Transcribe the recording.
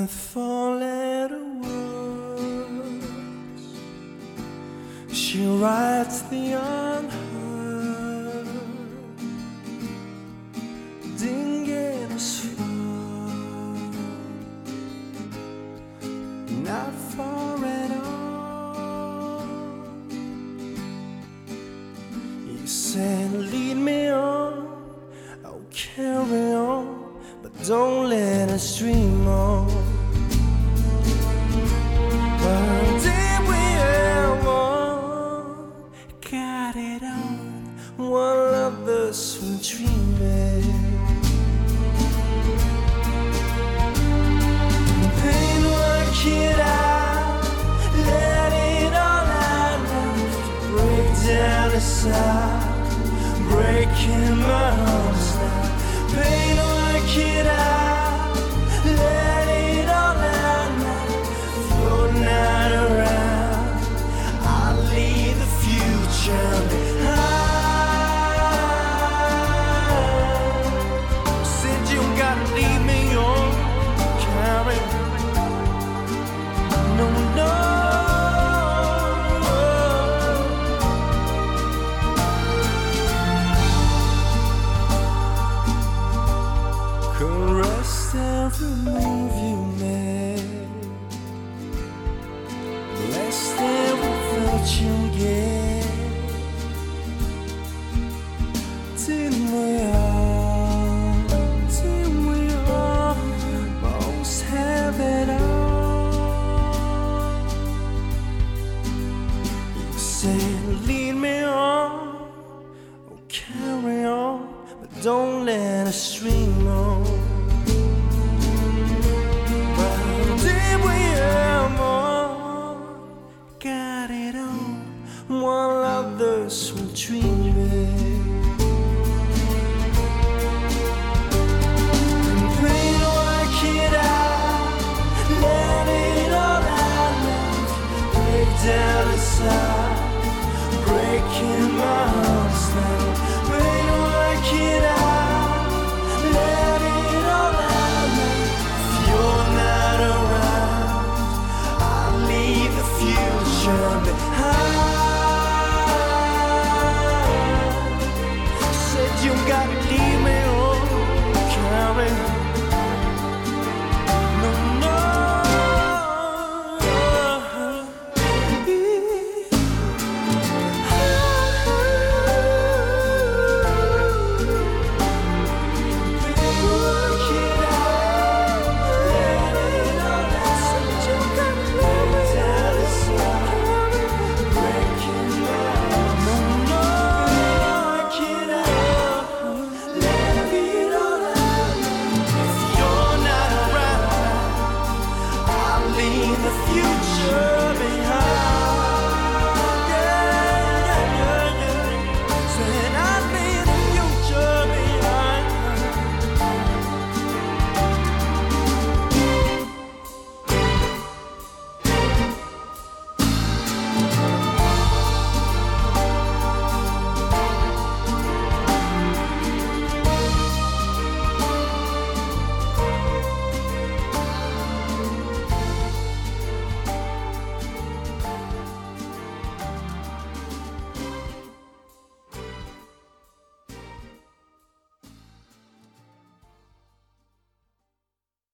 with four-letter words. She writes the unheard. Didn't get as far, not far at all. You said, lead me on, I'll carry on, but don't let us dream on. But did we ever got it on while others were dreaming? Pain, work it out, let it all out, break down inside, breaking my arms now. Pain, work it out, let it all out now, float not around. I'll leave the future behind. Said you gotta leave me on, carry. No, no. Caress every move you made, bless every thought you gave.